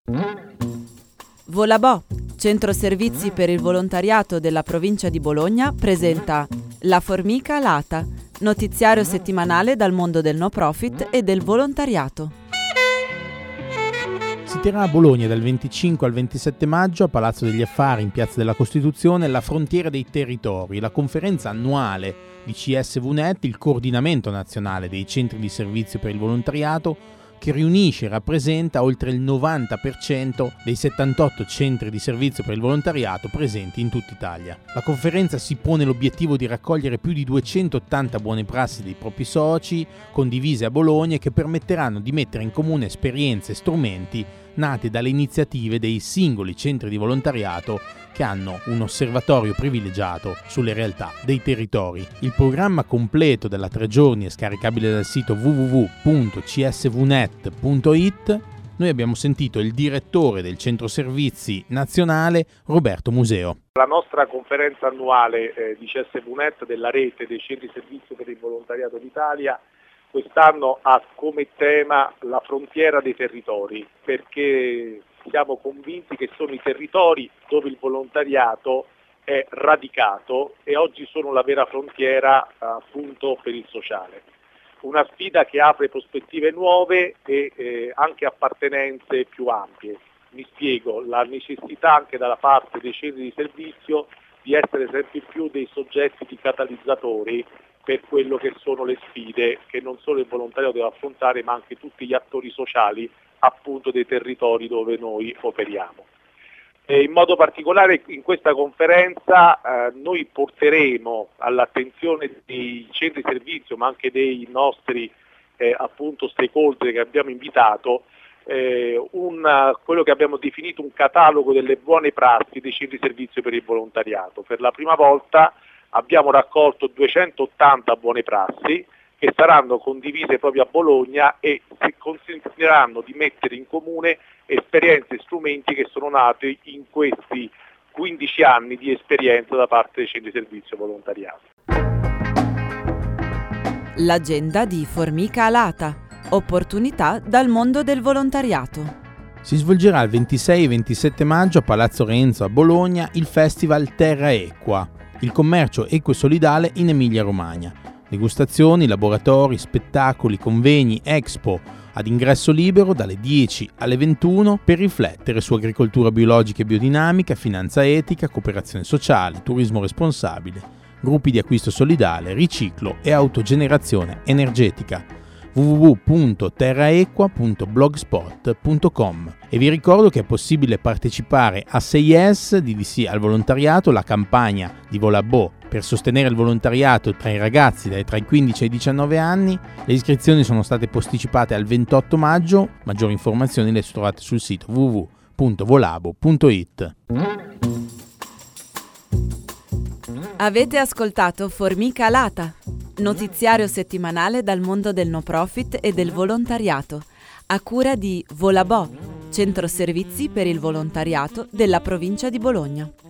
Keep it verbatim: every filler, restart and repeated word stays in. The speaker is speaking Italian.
Volabò, centro servizi per il volontariato della provincia di Bologna, presenta La Formica Alata, notiziario settimanale dal mondo del no profit e del volontariato. Si terrà a Bologna dal venticinque al ventisette maggio a Palazzo degli Affari in Piazza della Costituzione la Frontiera dei Territori, la conferenza annuale di C S V Net, il coordinamento nazionale dei centri di servizio per il volontariato, che riunisce e rappresenta oltre il novanta per cento dei settantotto centri di servizio per il volontariato presenti in tutta Italia. La conferenza si pone l'obiettivo di raccogliere più di duecentottanta buone prassi dei propri soci, condivise a Bologna e che permetteranno di mettere in comune esperienze e strumenti nate dalle iniziative dei singoli centri di volontariato che hanno un osservatorio privilegiato sulle realtà dei territori. Il programma completo della tre giorni è scaricabile dal sito w w w punto c s v net punto i t. Noi abbiamo sentito il direttore del Centro Servizi Nazionale, Roberto Museo. La nostra conferenza annuale eh, di C S V Net della rete dei centri di servizio per il volontariato d'Italia quest'anno ha come tema la frontiera dei territori, perché siamo convinti che sono i territori dove il volontariato è radicato e oggi sono la vera frontiera appunto per il sociale. Una sfida che apre prospettive nuove e eh, anche appartenenze più ampie. Mi spiego, la necessità anche dalla parte dei centri di servizio di essere sempre più dei soggetti di catalizzatori per quello che sono le sfide che non solo il volontariato deve affrontare, ma anche tutti gli attori sociali appunto dei territori dove noi operiamo. E in modo particolare in questa conferenza eh, noi porteremo all'attenzione dei centri di servizio, ma anche dei nostri eh, appunto stakeholder che abbiamo invitato, eh, un, quello che abbiamo definito un catalogo delle buone prassi dei centri di servizio per il volontariato. Per la prima volta abbiamo raccolto duecentottanta buone prassi che saranno condivise proprio a Bologna e si consentiranno di mettere in comune esperienze e strumenti che sono nati in questi quindici anni di esperienza da parte dei centri di servizio volontariato. L'agenda di Formica Alata, opportunità dal mondo del volontariato. Si svolgerà il ventisei e ventisette maggio a Palazzo Renzo a Bologna il Festival Terra Equa, il commercio equo e solidale in Emilia-Romagna. Degustazioni, laboratori, spettacoli, convegni, expo ad ingresso libero dalle dieci alle ventuno per riflettere su agricoltura biologica e biodinamica, finanza etica, cooperazione sociale, turismo responsabile, gruppi di acquisto solidale, riciclo e autogenerazione energetica. w w w punto terraequa punto blogspot punto com. E vi ricordo che è possibile partecipare a sei S D D C al volontariato, la campagna di Volabò per sostenere il volontariato tra i ragazzi dai tra i quindici e i diciannove anni. Le iscrizioni sono state posticipate al ventotto maggio. Maggiori informazioni le trovate sul sito w w w punto volabo punto i t. Avete ascoltato Formica Alata, notiziario settimanale dal mondo del no profit e del volontariato, a cura di Volabò, centro servizi per il volontariato della provincia di Bologna.